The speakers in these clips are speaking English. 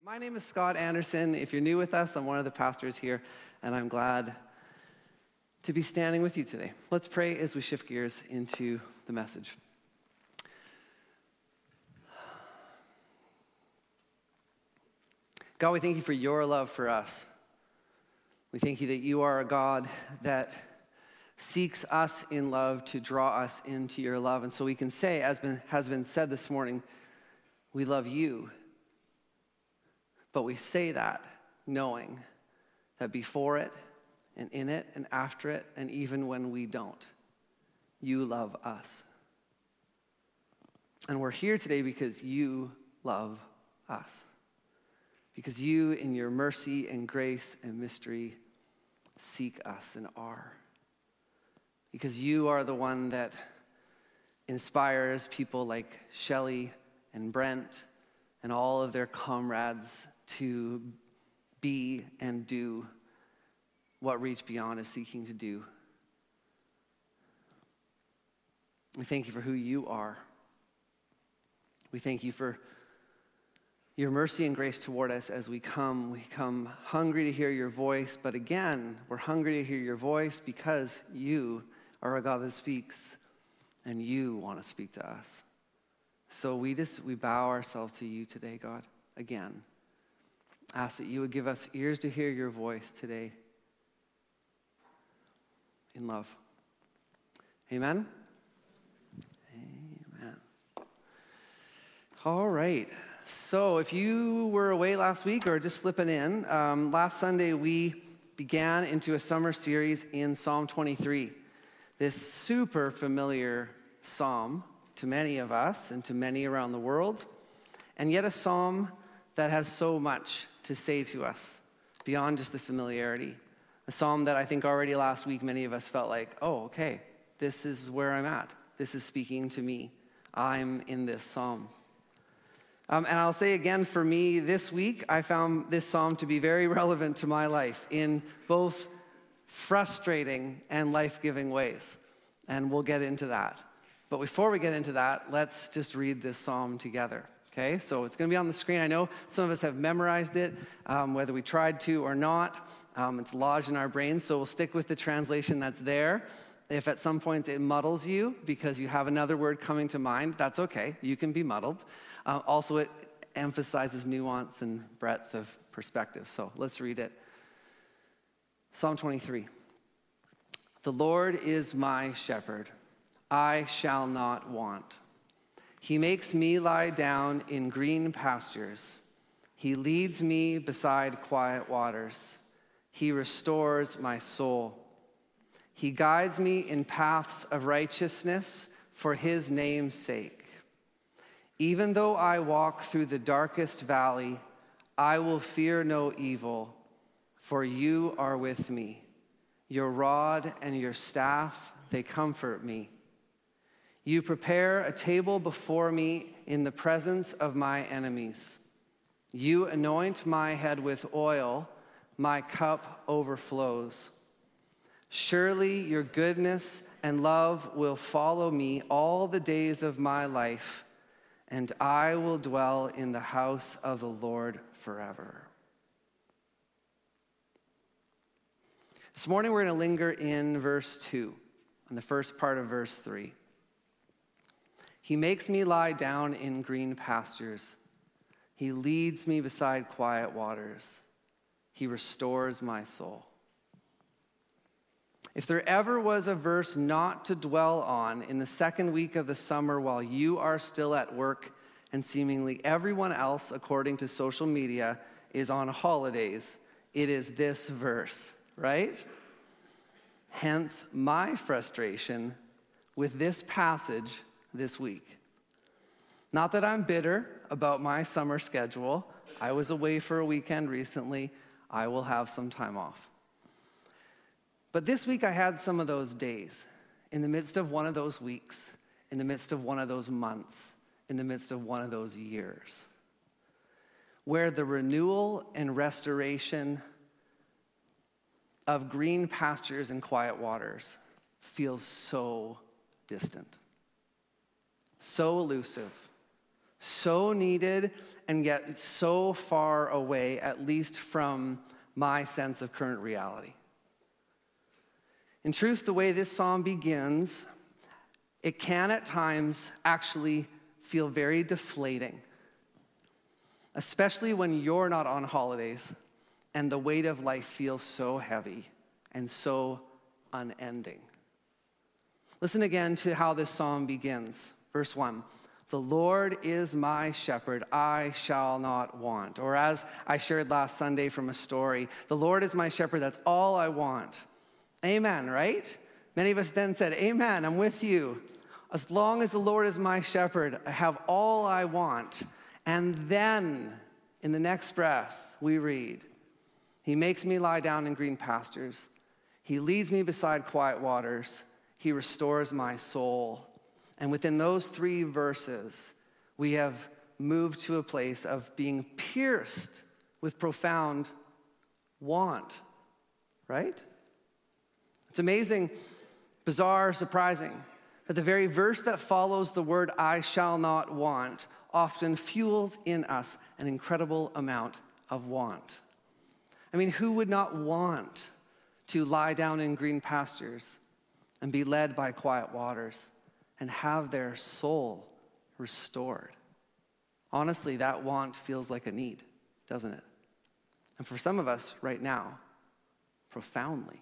My name is Scott Anderson. If you're new with us, I'm one of the pastors here, and I'm glad to be standing with you today. Let's pray as we shift gears into the message. God, we thank you for your love for us. We thank you that you are a God that seeks us in love to draw us into your love. And so we can say, as has been said this morning, we love you. But we say that knowing that before it and in it and after it and even when we don't, you love us. And we're here today because you love us. Because you, in your mercy and grace and mystery, seek us and are. Because you are the one that inspires people like Shelley and Brent and all of their comrades to be and do what Reach Beyond is seeking to do. We thank you for who you are. We thank you for your mercy and grace toward us as we come. We come hungry to hear your voice, but again, we're hungry to hear your voice because you are a God that speaks, and you want to speak to us. So we bow ourselves to you today, God, again. Ask that you would give us ears to hear your voice today in love. Amen? Amen. All right. So if you were away last week or just slipping in, last Sunday we began into a summer series in Psalm 23. This super familiar psalm to many of us and to many around the world, and yet a psalm that has so much to say to us beyond just the familiarity. A psalm that I think already last week many of us felt like, oh, okay, this is where I'm at. This is speaking to me. I'm in this psalm. And I'll say again, for me this week, I found this psalm to be very relevant to my life in both frustrating and life-giving ways. And we'll get into that. But before we get into that, let's just read this psalm together. Okay, so it's going to be on the screen. I know some of us have memorized it, whether we tried to or not. It's lodged in our brains, so we'll stick with the translation that's there. If at some point it muddles you because you have another word coming to mind, that's okay. You can be muddled. Also, it emphasizes nuance and breadth of perspective. So let's read it. Psalm 23. The Lord is my shepherd. I shall not want. He makes me lie down in green pastures. He leads me beside quiet waters. He restores my soul. He guides me in paths of righteousness for his name's sake. Even though I walk through the darkest valley, I will fear no evil, for you are with me. Your rod and your staff, they comfort me. You prepare a table before me in the presence of my enemies. You anoint my head with oil, my cup overflows. Surely your goodness and love will follow me all the days of my life, and I will dwell in the house of the Lord forever. This morning we're going to linger in verse 2, on the first part of verse 3. He makes me lie down in green pastures. He leads me beside quiet waters. He restores my soul. If there ever was a verse not to dwell on in the second week of the summer while you are still at work and seemingly everyone else, according to social media, is on holidays, it is this verse, right? Hence my frustration with this passage this week. Not that I'm bitter about my summer schedule. I was away for a weekend recently. I will have some time off. But this week I had some of those days, in the midst of one of those weeks, in the midst of one of those months, in the midst of one of those years, where the renewal and restoration of green pastures and quiet waters feels so distant. So elusive, so needed, and yet so far away, at least from my sense of current reality. In truth, the way this psalm begins, it can at times actually feel very deflating, especially when you're not on holidays and the weight of life feels so heavy and so unending. Listen again to how this psalm begins. Verse 1, "The Lord is my shepherd, I shall not want." Or as I shared last Sunday from a story, "The Lord is my shepherd, that's all I want." Amen, right? Many of us then said, "Amen, I'm with you. As long as the Lord is my shepherd, I have all I want." And then, in the next breath, we read, "He makes me lie down in green pastures. He leads me beside quiet waters. He restores my soul." And within those 3 verses, we have moved to a place of being pierced with profound want, right? It's amazing, bizarre, surprising that the very verse that follows the word "I shall not want" often fuels in us an incredible amount of want. I mean, who would not want to lie down in green pastures and be led by quiet waters and have their soul restored? Honestly, that want feels like a need, doesn't it? And for some of us right now, profoundly.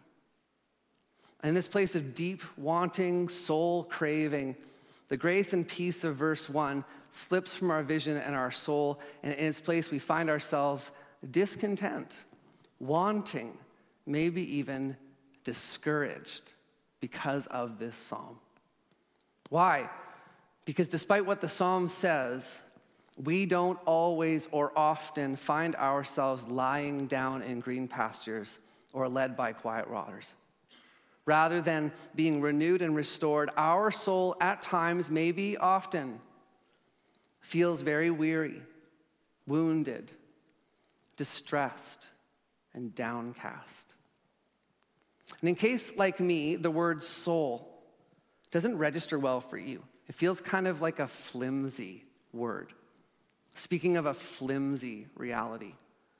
In this place of deep wanting, soul craving, the grace and peace of verse 1 slips from our vision and our soul, and in its place we find ourselves discontent, wanting, maybe even discouraged because of this psalm. Why? Because despite what the psalm says, we don't always or often find ourselves lying down in green pastures or led by quiet waters. Rather than being renewed and restored, our soul at times, maybe often, feels very weary, wounded, distressed, and downcast. And in case, like me, the word soul doesn't register well for you. It feels kind of like a flimsy word. Speaking of a flimsy reality,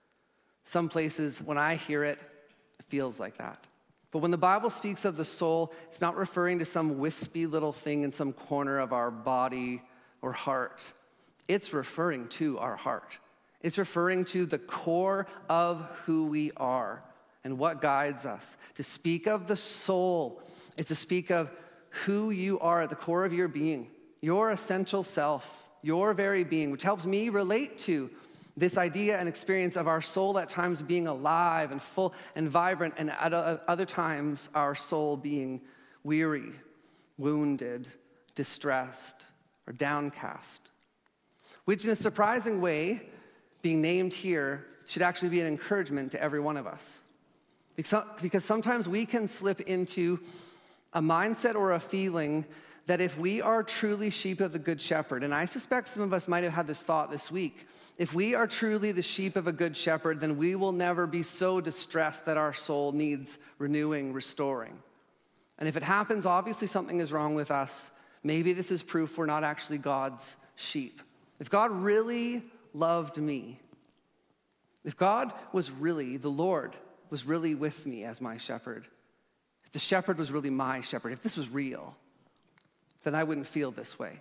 some places, when I hear it, it feels like that. But when the Bible speaks of the soul, it's not referring to some wispy little thing in some corner of our body or heart. It's referring to our heart. It's referring to the core of who we are and what guides us. To speak of the soul is to speak of who you are at the core of your being, your essential self, your very being, which helps me relate to this idea and experience of our soul at times being alive and full and vibrant, and at other times our soul being weary, wounded, distressed, or downcast. Which in a surprising way, being named here, should actually be an encouragement to every one of us. Because sometimes we can slip into a mindset or a feeling that if we are truly sheep of the Good Shepherd, and I suspect some of us might have had this thought this week, if we are truly the sheep of a Good Shepherd, then we will never be so distressed that our soul needs renewing, restoring. And if it happens, obviously something is wrong with us. Maybe this is proof we're not actually God's sheep. If God really loved me, if God was really, the Lord was really with me as my shepherd, if the shepherd was really my shepherd, if this was real, then I wouldn't feel this way.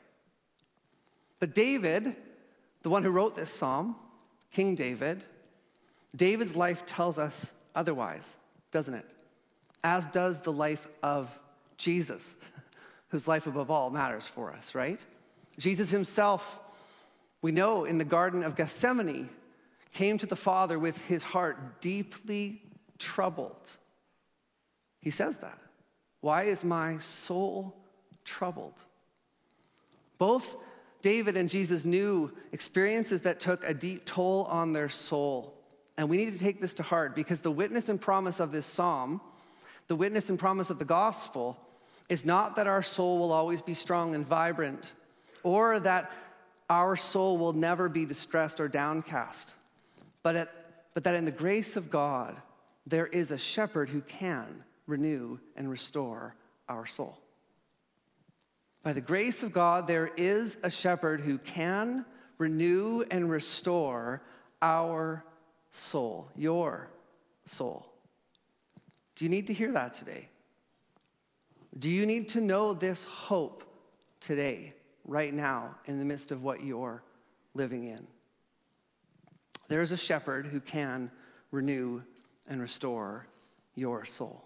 But David, the one who wrote this psalm, King David, David's life tells us otherwise, doesn't it? As does the life of Jesus, whose life above all matters for us, right? Jesus himself, we know in the Garden of Gethsemane, came to the Father with his heart deeply troubled. He says that. Why is my soul troubled? Both David and Jesus knew experiences that took a deep toll on their soul. And we need to take this to heart because the witness and promise of this psalm, the witness and promise of the gospel, is not that our soul will always be strong and vibrant, or that our soul will never be distressed or downcast, but that in the grace of God, there is a shepherd who can renew and restore our soul. By the grace of God, there is a shepherd who can renew and restore our soul, your soul. Do you need to hear that today? Do you need to know this hope today, right now, in the midst of what you're living in? There is a shepherd who can renew and restore your soul.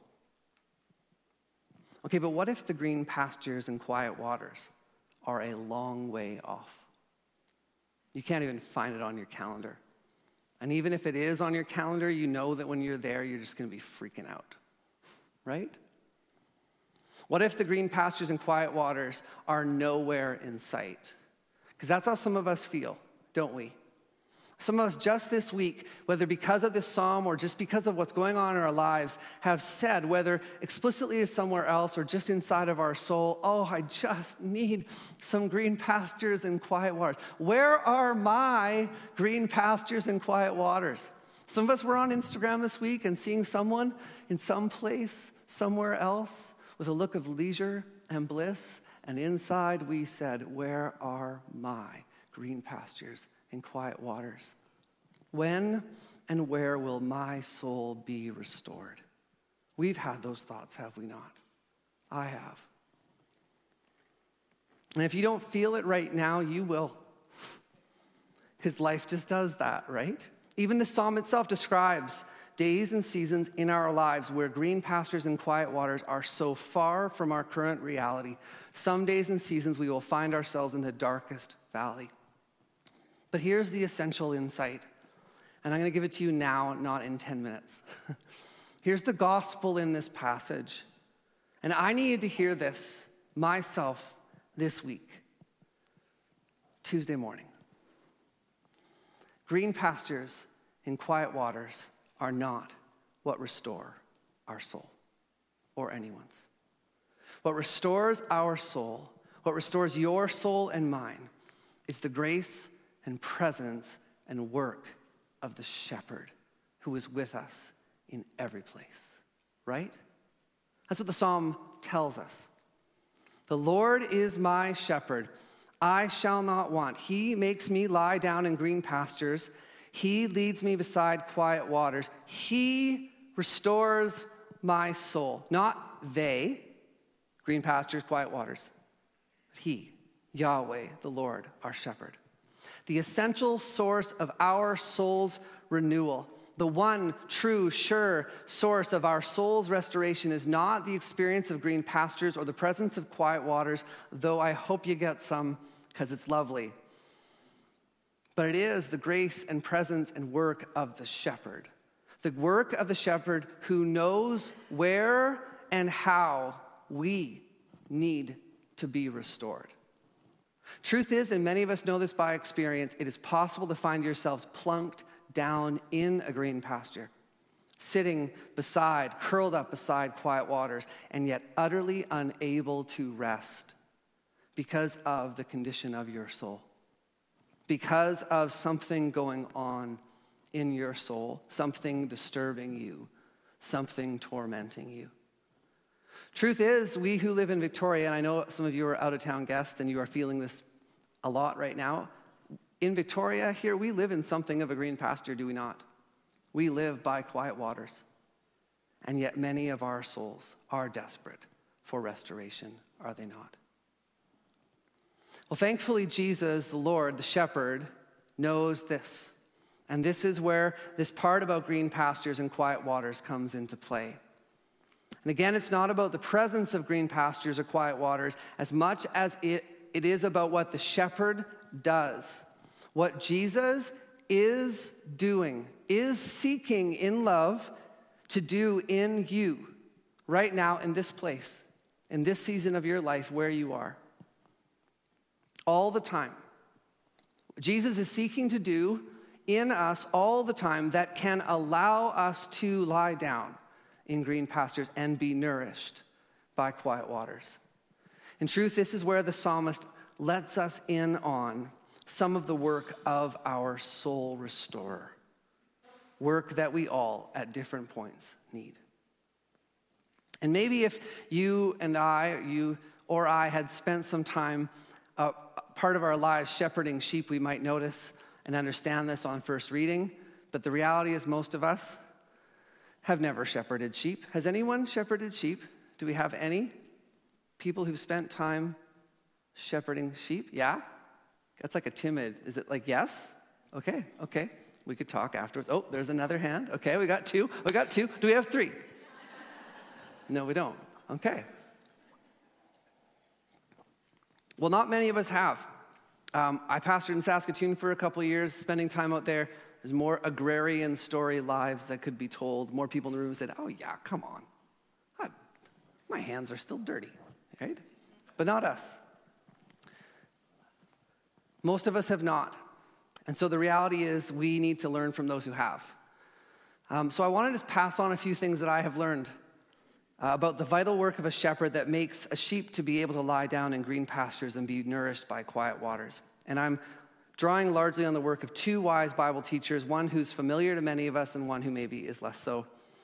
Okay, but what if the green pastures and quiet waters are a long way off? You can't even find it on your calendar. And even if it is on your calendar, you know that when you're there, you're just going to be freaking out, right? What if the green pastures and quiet waters are nowhere in sight? Because that's how some of us feel, don't we? Some of us just this week, whether because of this psalm or just because of what's going on in our lives, have said, whether explicitly as somewhere else or just inside of our soul, oh, I just need some green pastures and quiet waters. Where are my green pastures and quiet waters? Some of us were on Instagram this week and seeing someone in some place, somewhere else, with a look of leisure and bliss, and inside we said, where are my green pastures and quiet waters? When and where will my soul be restored? We've had those thoughts, have we not? I have. And if you don't feel it right now, you will. Because life just does that, right? Even the psalm itself describes days and seasons in our lives where green pastures and quiet waters are so far from our current reality. Some days and seasons we will find ourselves in the darkest valley. But here's the essential insight, and I'm going to give it to you now, not in 10 minutes. Here's the gospel in this passage, and I needed to hear this myself this week, Tuesday morning. Green pastures and quiet waters are not what restore our soul or anyone's. What restores our soul, what restores your soul and mine, is the grace and presence and work of the shepherd who is with us in every place, right? That's what the psalm tells us. The Lord is my shepherd. I shall not want. He makes me lie down in green pastures. He leads me beside quiet waters. He restores my soul. Not they, green pastures, quiet waters, but he, Yahweh, the Lord, our shepherd. The essential source of our soul's renewal, the one true, sure source of our soul's restoration is not the experience of green pastures or the presence of quiet waters, though I hope you get some because it's lovely. But it is the grace and presence and work of the shepherd. The work of the shepherd who knows where and how we need to be restored. Truth is, and many of us know this by experience, it is possible to find yourselves plunked down in a green pasture, sitting beside, curled up beside quiet waters, and yet utterly unable to rest because of the condition of your soul, because of something going on in your soul, something disturbing you, something tormenting you. Truth is, we who live in Victoria, and I know some of you are out-of-town guests and you are feeling this a lot right now. In Victoria here, we live in something of a green pasture, do we not? We live by quiet waters. And yet many of our souls are desperate for restoration, are they not? Well, thankfully, Jesus, the Lord, the shepherd, knows this. And this is where this part about green pastures and quiet waters comes into play. And again, it's not about the presence of green pastures or quiet waters as much as it is about what the shepherd does. What Jesus is doing, is seeking in love to do in you right now in this place, in this season of your life where you are. All the time. Jesus is seeking to do in us all the time that can allow us to lie down in green pastures and be nourished by quiet waters. In truth, this is where the psalmist lets us in on some of the work of our soul restorer, work that we all at different points need. And maybe if you and I, you or I had spent some time part of our lives shepherding sheep, we might notice and understand this on first reading, but the reality is most of us have never shepherded sheep. Has anyone shepherded sheep? Do we have any people who've spent time shepherding sheep? Yeah? That's like a timid, is it like yes? Okay. We could talk afterwards. Oh, there's another hand. Okay, we got two. Do we have three? No, we don't. Okay. Well, not many of us have. I pastored in Saskatoon for a couple of years, spending time out there. There's more agrarian story lives that could be told. More people in the room said, oh yeah, come on. My hands are still dirty, right? But not us. Most of us have not. And so the reality is we need to learn from those who have. So I want to just pass on a few things that I have learned about the vital work of a shepherd that makes a sheep to be able to lie down in green pastures and be nourished by quiet waters. And I'm drawing largely on the work of two wise Bible teachers, one who's familiar to many of us and one who maybe is less so.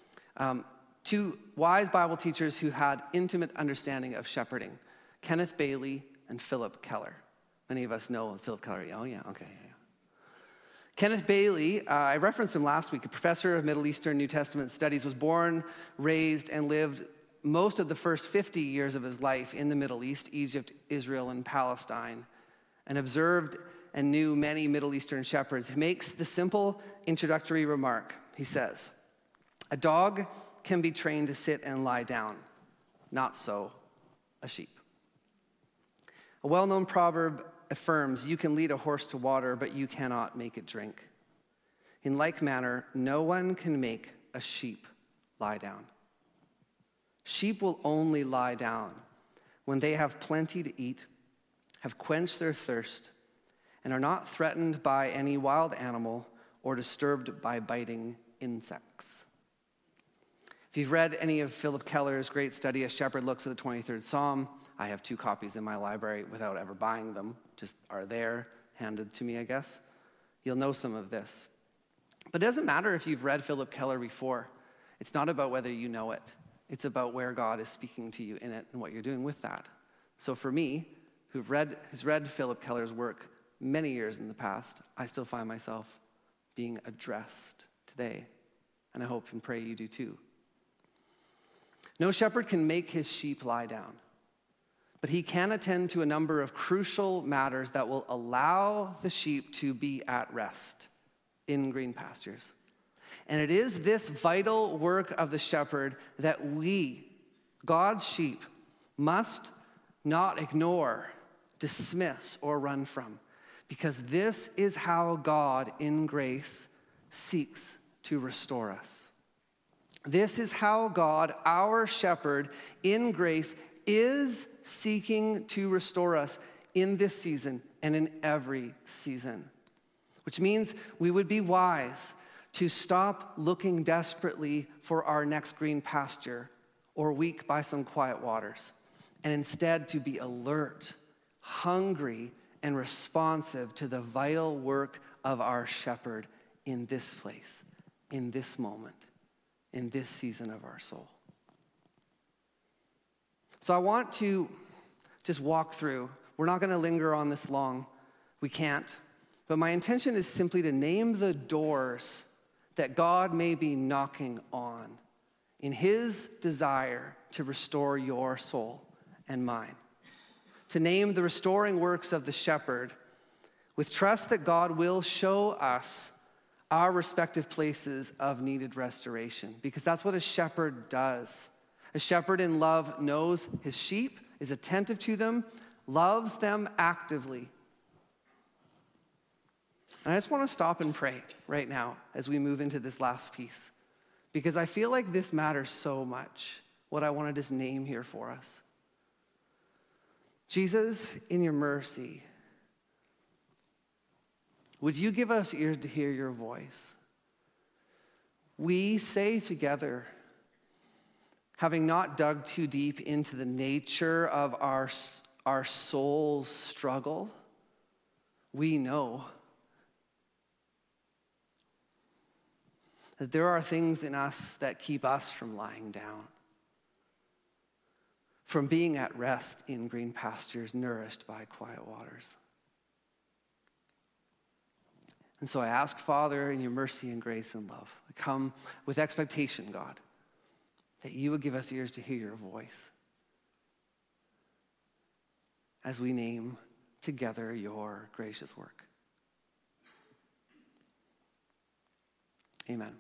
Two wise Bible teachers who had intimate understanding of shepherding, Kenneth Bailey and Philip Keller. Many of us know Philip Keller. Oh, yeah, okay. Yeah. Kenneth Bailey, I referenced him last week, a professor of Middle Eastern New Testament studies, was born, raised, and lived most of the first 50 years of his life in the Middle East, Egypt, Israel, and Palestine, and observed and knew many Middle Eastern shepherds. He makes the simple introductory remark. He says, a dog can be trained to sit and lie down, not so a sheep. A well-known proverb affirms, you can lead a horse to water, but you cannot make it drink. In like manner, no one can make a sheep lie down. Sheep will only lie down when they have plenty to eat, have quenched their thirst, and are not threatened by any wild animal or disturbed by biting insects. If you've read any of Philip Keller's great study, A Shepherd Looks at the 23rd Psalm, I have 2 copies in my library without ever buying them, just are there, handed to me, I guess. You'll know some of this. But it doesn't matter if you've read Philip Keller before. It's not about whether you know it. It's about where God is speaking to you in it and what you're doing with that. So for me, who's read Philip Keller's work many years in the past, I still find myself being addressed today. And I hope and pray you do too. No shepherd can make his sheep lie down, but he can attend to a number of crucial matters that will allow the sheep to be at rest in green pastures. And it is this vital work of the shepherd that we, God's sheep, must not ignore, dismiss, or run from, because this is how God in grace seeks to restore us. This is how God, our shepherd, in grace, is seeking to restore us in this season and in every season. Which means we would be wise to stop looking desperately for our next green pasture or weak by some quiet waters, and instead to be alert, hungry, and responsive to the vital work of our shepherd in this place, in this moment, in this season of our soul. So I want to just walk through. We're not going to linger on this long. We can't. But my intention is simply to name the doors that God may be knocking on in his desire to restore your soul and mine. To name the restoring works of the shepherd with trust that God will show us our respective places of needed restoration, because that's what a shepherd does. A shepherd in love knows his sheep, is attentive to them, loves them actively. And I just want to stop and pray right now as we move into this last piece, because I feel like this matters so much, what I want to just name here for us. Jesus, in your mercy, would you give us ears to hear your voice? We say together, having not dug too deep into the nature of our soul's struggle, we know that there are things in us that keep us from lying down, from being at rest in green pastures, nourished by quiet waters. And so I ask, Father, in your mercy and grace and love, I come with expectation, God, that you would give us ears to hear your voice as we name together your gracious work. Amen.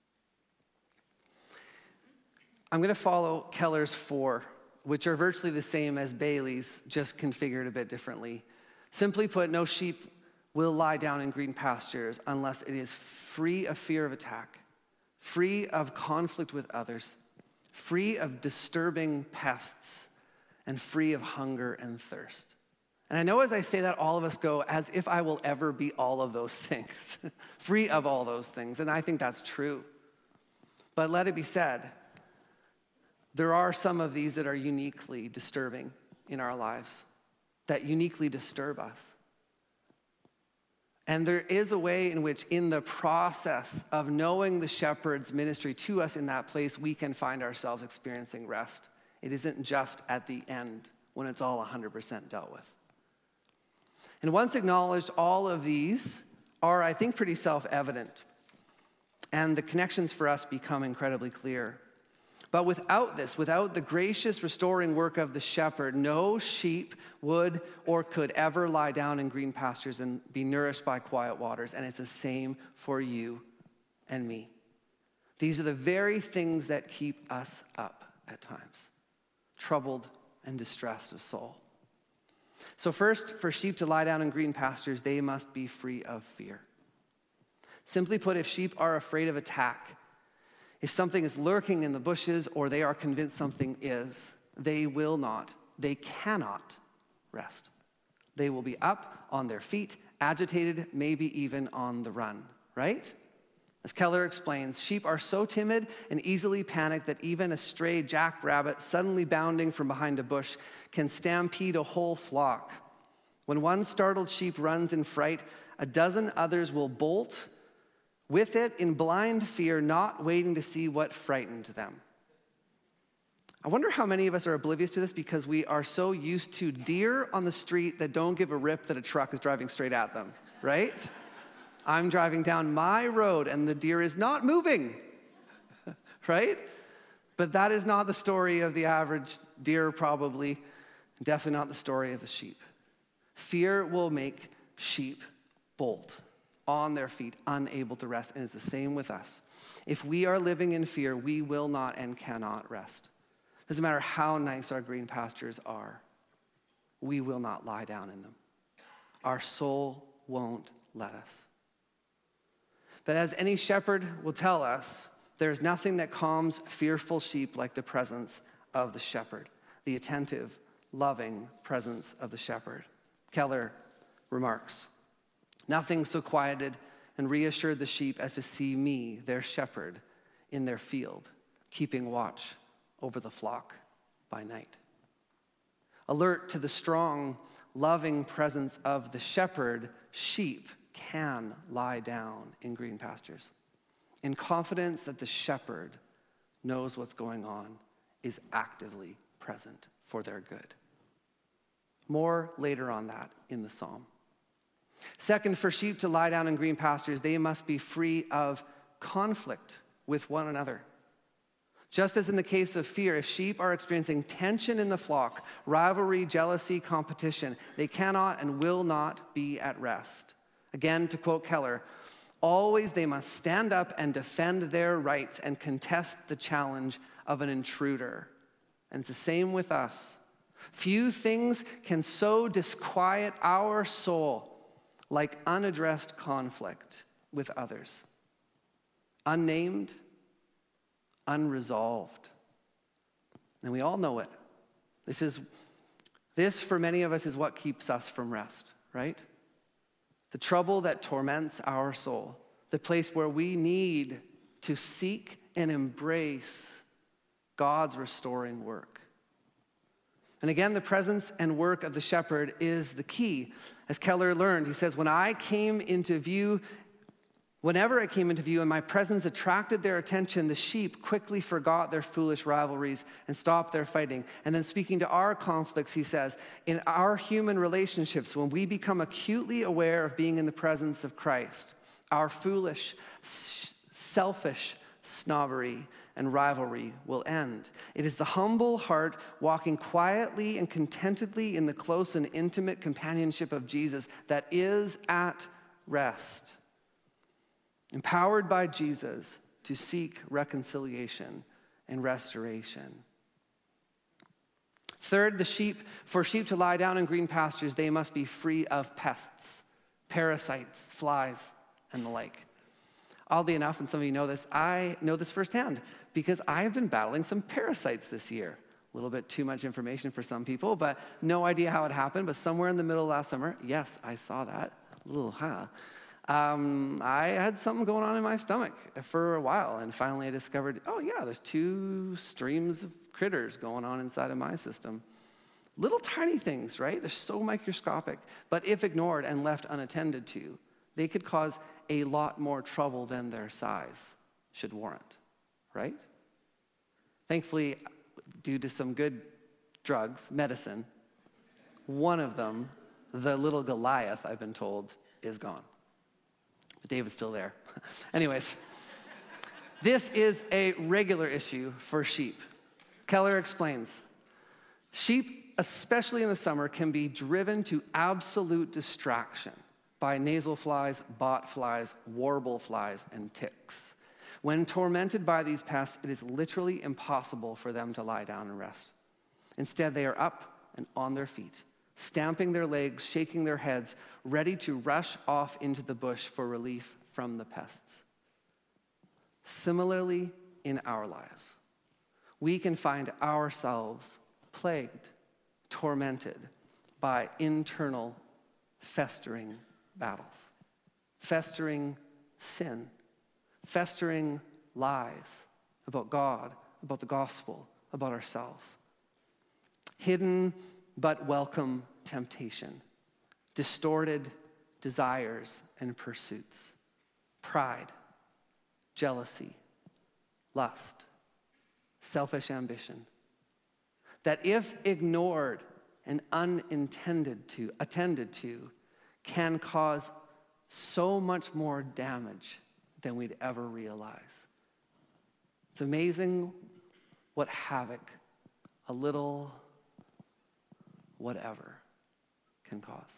I'm going to follow Keller's 4, which are virtually the same as Bailey's, just configured a bit differently. Simply put, no sheep will lie down in green pastures unless it is free of fear of attack, free of conflict with others, free of disturbing pests, and free of hunger and thirst. And I know as I say that, all of us go, as if I will ever be all of those things, free of all those things. And I think that's true. But let it be said, there are some of these that are uniquely disturbing in our lives, that uniquely disturb us. And there is a way in which, in the process of knowing the shepherd's ministry to us in that place, we can find ourselves experiencing rest. It isn't just at the end when it's all 100% dealt with. And once acknowledged, all of these are, I think, pretty self-evident. And the connections for us become incredibly clear. But without this, without the gracious restoring work of the shepherd, no sheep would or could ever lie down in green pastures and be nourished by quiet waters. And it's the same for you and me. These are the very things that keep us up at times, troubled and distressed of soul. So first, for sheep to lie down in green pastures, they must be free of fear. Simply put, if sheep are afraid of attack, if something is lurking in the bushes or they are convinced something is, they will not, they cannot rest. They will be up on their feet, agitated, maybe even on the run, right? As Keller explains, sheep are so timid and easily panicked that even a stray jackrabbit suddenly bounding from behind a bush can stampede a whole flock. When one startled sheep runs in fright, a dozen others will bolt with it in blind fear, not waiting to see what frightened them. I wonder how many of us are oblivious to this because we are so used to deer on the street that don't give a rip that a truck is driving straight at them, right? I'm driving down my road and the deer is not moving, right? But that is not the story of the average deer, probably. Definitely not the story of the sheep. Fear will make sheep bolt on their feet, unable to rest. And it's the same with us. If we are living in fear, we will not and cannot rest. Doesn't matter how nice our green pastures are, we will not lie down in them. Our soul won't let us. But as any shepherd will tell us, there's nothing that calms fearful sheep like the presence of the shepherd, the attentive, loving presence of the shepherd. Keller remarks, "Nothing so quieted and reassured the sheep as to see me, their shepherd, in their field, keeping watch over the flock by night." Alert to the strong, loving presence of the shepherd, sheep can lie down in green pastures in confidence that the shepherd knows what's going on, is actively present for their good. More later on that in the psalm. Second, for sheep to lie down in green pastures, they must be free of conflict with one another. Just as in the case of fear, if sheep are experiencing tension in the flock, rivalry, jealousy, competition, they cannot and will not be at rest. Again, to quote Keller, always they must stand up and defend their rights and contest the challenge of an intruder. And it's the same with us. Few things can so disquiet our soul like unaddressed conflict with others. Unnamed, unresolved. And we all know it. This for many of us is what keeps us from rest, right? The trouble that torments our soul, the place where we need to seek and embrace God's restoring work. And again, the presence and work of the shepherd is the key. As Keller learned, he says, whenever I came into view and my presence attracted their attention, the sheep quickly forgot their foolish rivalries and stopped their fighting. And then speaking to our conflicts, he says, in our human relationships, when we become acutely aware of being in the presence of Christ, Our foolish, selfish snobbery and rivalry will end. It is the humble heart walking quietly and contentedly in the close and intimate companionship of Jesus that is at rest, empowered by Jesus to seek reconciliation and restoration. Third, for sheep to lie down in green pastures, they must be free of pests, parasites, flies, and the like. Oddly enough, and some of you know this, I know this firsthand because I have been battling some parasites this year. A little bit too much information for some people, but no idea how it happened. But somewhere in the middle of last summer, yes, I saw that. I had something going on in my stomach for a while, and finally I discovered, oh yeah, there's 2 streams of critters going on inside of my system. Little tiny things, right? They're so microscopic, but if ignored and left unattended to, they could cause a lot more trouble than their size should warrant, right? Thankfully, due to some good drugs, medicine, one of them, the little Goliath, I've been told, is gone. But David's still there. Anyways, this is a regular issue for sheep. Keller explains, sheep, especially in the summer, can be driven to absolute distraction by nasal flies, bot flies, warble flies, and ticks. When tormented by these pests, it is literally impossible for them to lie down and rest. Instead, they are up and on their feet, stamping their legs, shaking their heads, ready to rush off into the bush for relief from the pests. Similarly, in our lives, we can find ourselves plagued, tormented by internal festering battles, festering sin, festering lies about God, about the gospel, about ourselves. Hidden but welcome temptation, distorted desires and pursuits, pride, jealousy, lust, selfish ambition, that if ignored and attended to, can cause so much more damage than we'd ever realize. It's amazing what havoc a little whatever can cause.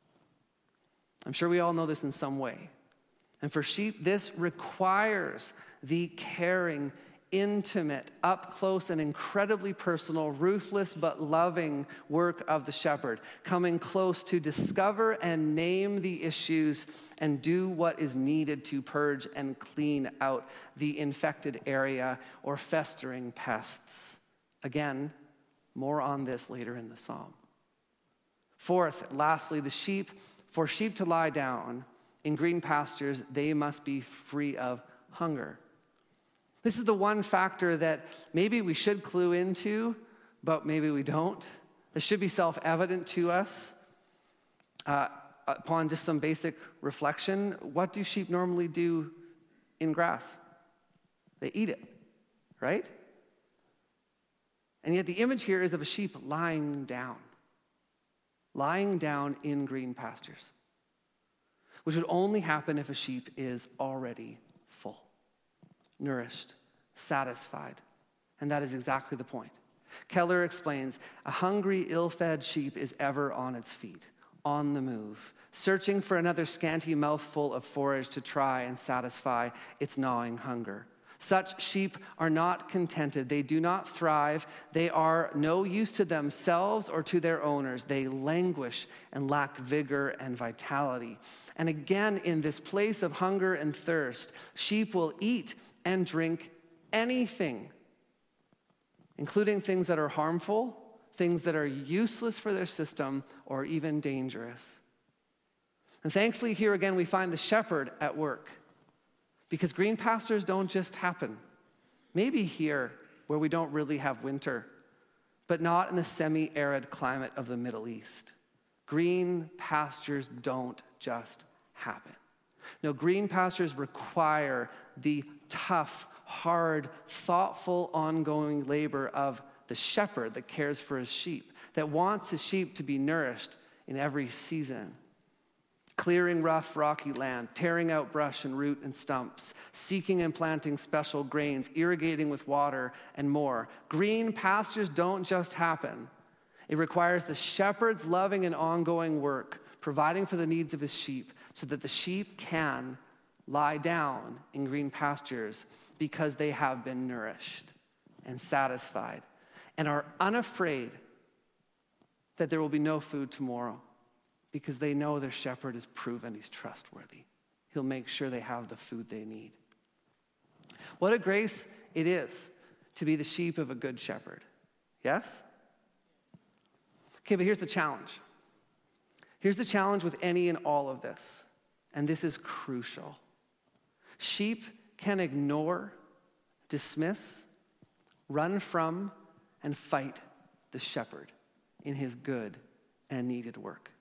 I'm sure we all know this in some way. And for sheep, this requires the caring, intimate, up close, and incredibly personal, ruthless but loving work of the shepherd, coming close to discover and name the issues and do what is needed to purge and clean out the infected area or festering pests. Again, more on this later in the psalm. Fourth, lastly, for sheep to lie down in green pastures, they must be free of hunger. This is the one factor that maybe we should clue into, but maybe we don't. This should be self-evident to us. Upon just some basic reflection, what do sheep normally do in grass? They eat it, right? And yet the image here is of a sheep lying down in green pastures, which would only happen if a sheep is already full, nourished, satisfied. And that is exactly the point. Keller explains, a hungry, ill-fed sheep is ever on its feet, on the move, searching for another scanty mouthful of forage to try and satisfy its gnawing hunger. Such sheep are not contented. They do not thrive. They are no use to themselves or to their owners. They languish and lack vigor and vitality. And again, in this place of hunger and thirst, sheep will eat and drink anything, including things that are harmful, things that are useless for their system, or even dangerous. And thankfully, here again, we find the shepherd at work. Because green pastures don't just happen. Maybe here, where we don't really have winter, but not in the semi-arid climate of the Middle East. Green pastures don't just happen. No, green pastures require the tough, hard, thoughtful, ongoing labor of the shepherd that cares for his sheep, that wants his sheep to be nourished in every season. clearing rough, rocky land, tearing out brush and root and stumps, seeking and planting special grains, irrigating with water, and more. Green pastures don't just happen. It requires the shepherd's loving and ongoing work, providing for the needs of his sheep so that the sheep can lie down in green pastures because they have been nourished and satisfied and are unafraid that there will be no food tomorrow because they know their shepherd is proven he's trustworthy. He'll make sure they have the food they need. What a grace it is to be the sheep of a good shepherd. Yes? Okay, but here's the challenge. Here's the challenge with any and all of this, and this is crucial. Sheep can ignore, dismiss, run from, and fight the shepherd in his good and needed work.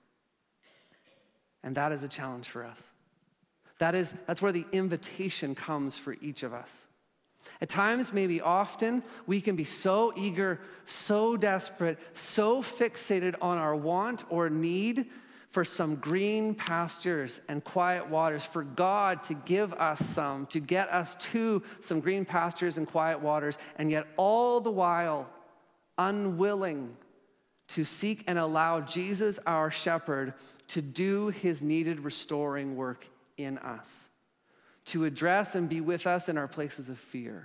And that is a challenge for us. That's where the invitation comes for each of us. At times, maybe often, we can be so eager, so desperate, so fixated on our want or need for some green pastures and quiet waters, for God to give us some, to get us to some green pastures and quiet waters, and yet all the while unwilling to seek and allow Jesus, our shepherd, to do his needed restoring work in us, to address and be with us in our places of fear,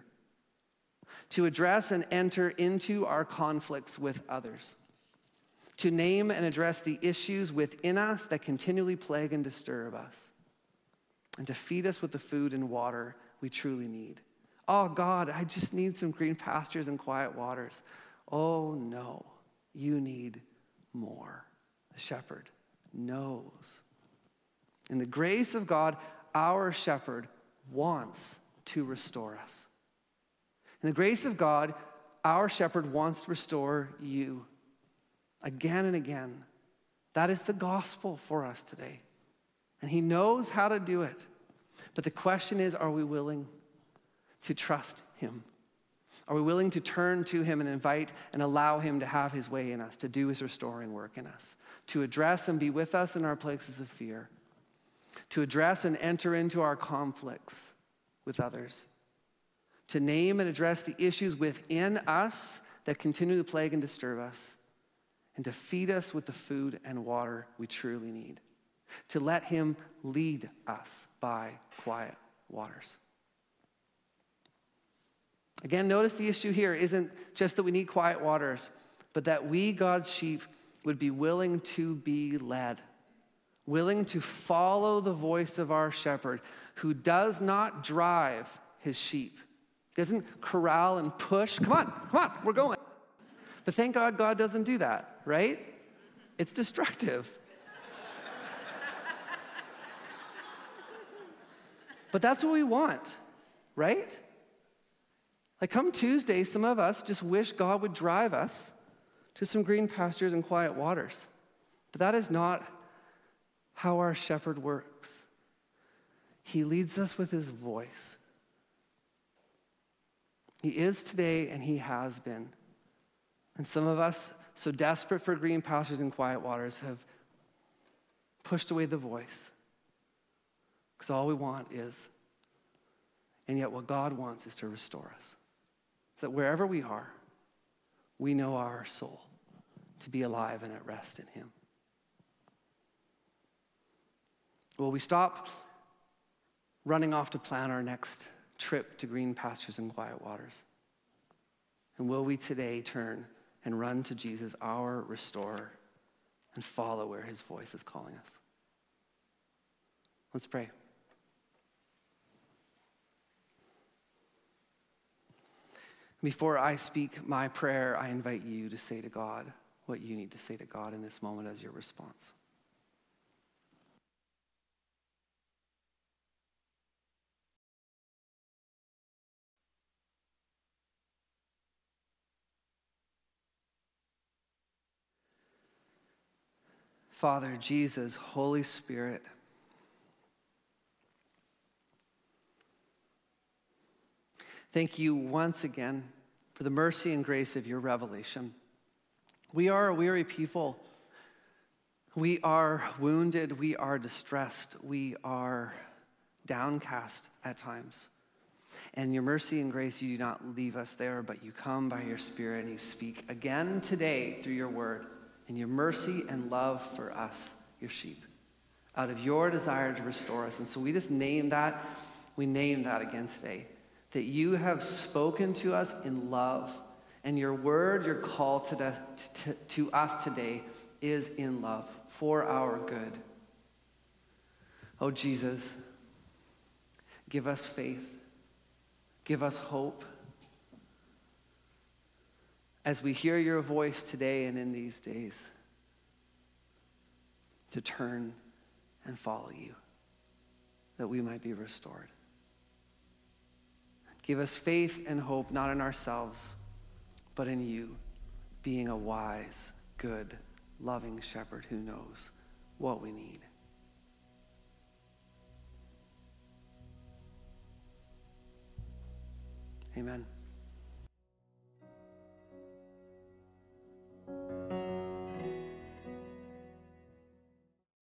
to address and enter into our conflicts with others, to name and address the issues within us that continually plague and disturb us, and to feed us with the food and water we truly need. Oh God, I just need some green pastures and quiet waters. Oh no, you need more. The shepherd knows. In the grace of God, our shepherd wants to restore us. In the grace of God, our shepherd wants to restore you again and again. That is the gospel for us today. And he knows how to do it. But the question is, are we willing to trust him? Are we willing to turn to him and invite and allow him to have his way in us, to do his restoring work in us, to address and be with us in our places of fear, to address and enter into our conflicts with others, to name and address the issues within us that continue to plague and disturb us, and to feed us with the food and water we truly need, to let him lead us by quiet waters. Again, notice the issue here isn't just that we need quiet waters, but that we, God's sheep, would be willing to be led, willing to follow the voice of our shepherd, who does not drive his sheep, doesn't corral and push. Come on, we're going. But thank God, God doesn't do that, right? It's destructive. But that's what we want, right? Like come Tuesday, some of us just wish God would drive us to some green pastures and quiet waters. But that is not how our shepherd works. He leads us with his voice. He is today and he has been. And some of us, so desperate for green pastures and quiet waters, have pushed away the voice. Because all we want is, and yet what God wants is to restore us. So that wherever we are, we know our soul to be alive and at rest in him. Will we stop running off to plan our next trip to green pastures and quiet waters? And will we today turn and run to Jesus, our restorer, and follow where his voice is calling us? Let's pray. Before I speak my prayer, I invite you to say to God what you need to say to God in this moment as your response. Father, Jesus, Holy Spirit, thank you once again for the mercy and grace of your revelation. We are a weary people We are wounded, we are distressed, we are downcast at times. And your mercy and grace, you do not leave us there, but you come by your Spirit and you speak again today through your word and your mercy and love for us, your sheep, out of your desire to restore us. And so we just name that. We name that again today, that you have spoken to us in love, and your word, your call to us today is in love for our good. Oh, Jesus, give us faith. Give us hope as we hear your voice today and in these days to turn and follow you, that we might be restored. Give us faith and hope, not in ourselves, but in you, being a wise, good, loving shepherd who knows what we need. Amen.